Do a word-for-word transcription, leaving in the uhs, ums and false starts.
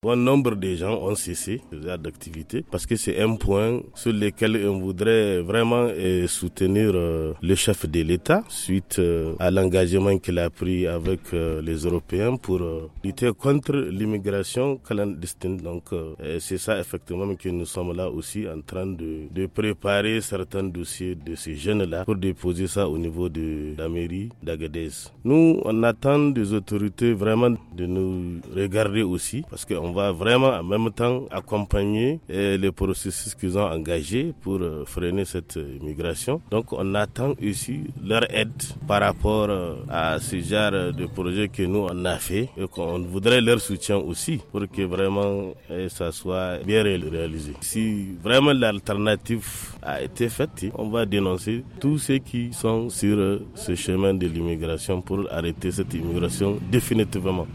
bon nombre de gens ont cessé d'activité parce que c'est un point sur lequel on voudrait vraiment euh, soutenir euh, le chef de l'État suite euh, à l'engagement qu'il a pris avec euh, les Européens pour euh, lutter contre l'immigration clandestine. Donc euh, c'est ça effectivement que nous sommes là aussi en train de, de préparer certains dossiers de ces jeunes-là pour déposer ça au niveau de la mairie d'Agadez. Nous, on attend des autorités vraiment de nous regarder aussi parce qu'on va vraiment en même temps accompagner eh, les processus qu'ils ont engagés pour euh, freiner cette immigration. Donc on attend aussi leur aide par rapport euh, à ce genre de projet que nous on a fait et qu'on voudrait leur soutien aussi pour que vraiment eh, ça soit bien réalisé. Si vraiment l'alternative a été faite, on va dénoncer tous ceux qui sont sur euh, ce chemin de l'immigration pour arrêter cette immigration définitivement.